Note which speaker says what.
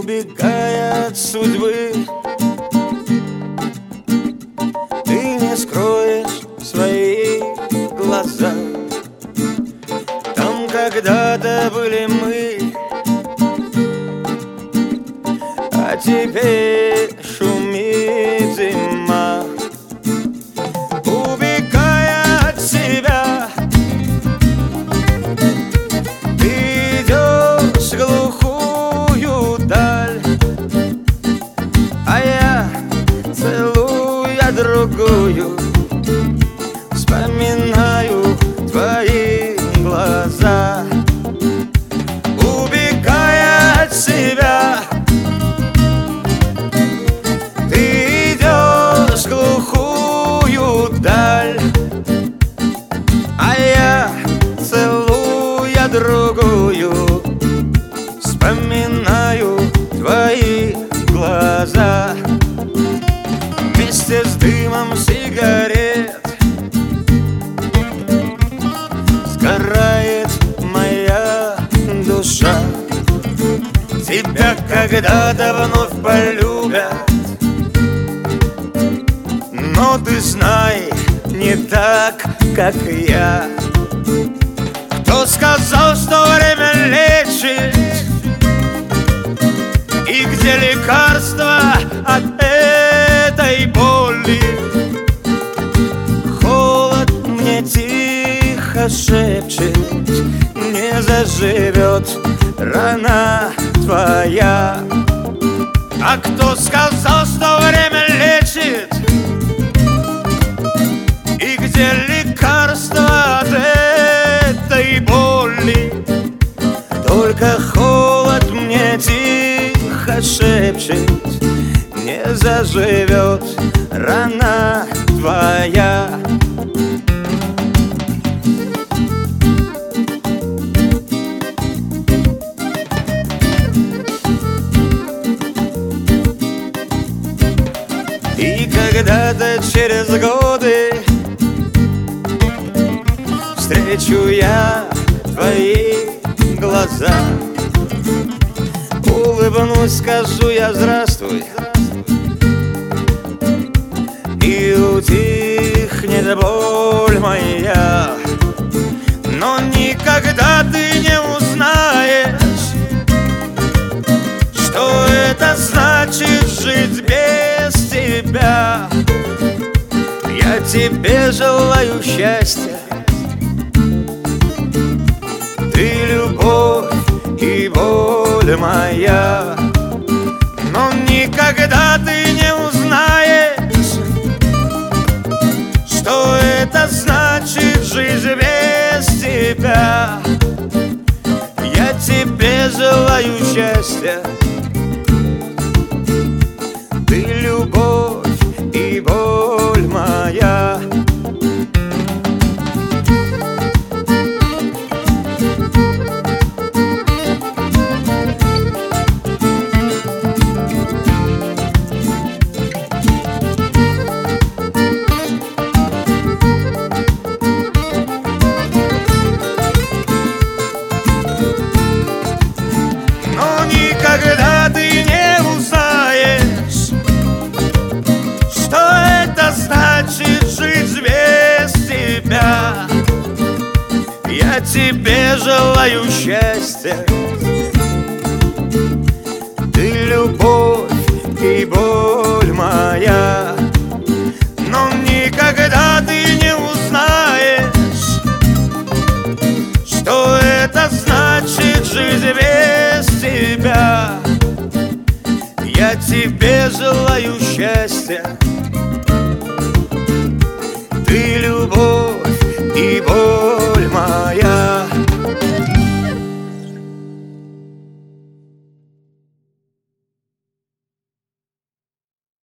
Speaker 1: Убегая от судьбы, ты не скроешь свои глаза. Там когда-то были мы, а теперь шумит зима. Убегая от себя, ты идешь в глухую даль, а я, целуя другую, вспоминаю твои глаза. Убегая от себя, ты идешь в глухую даль, а я, целуя другую, вспоминаю твои глаза. Вместе с дымом сигарет сгорает моя душа. Тебя когда-то вновь полюбят, но ты знай, не так, как я. Кто сказал, что время лечит? И где лекарство от этой боли? Холод мне тихо шепчет: не заживет рана твоя. А кто сказал, что время лечит? И где лекарство от этой боли? Только холод мне тихо шепчет: не заживет рана твоя. И когда-то через годы встречу я твои глаза, улыбнусь, скажу я здравствуй, и утихнет боль моя. Но никогда ты не узнаешь, что это значит жить без тебя. Я тебе желаю счастья, ты любовь и боль моя. Но никогда ты не узнаешь, что это значит жить без тебя. Я тебе желаю счастья, ты любовь и боль моя. Никогда ты не узнаешь, что это значит жить без тебя. Я тебе желаю счастья, ты любовь и боль моя. Но никогда ты не узнаешь, что это значит жить без тебя. Я тебе желаю счастья, ты любовь и боль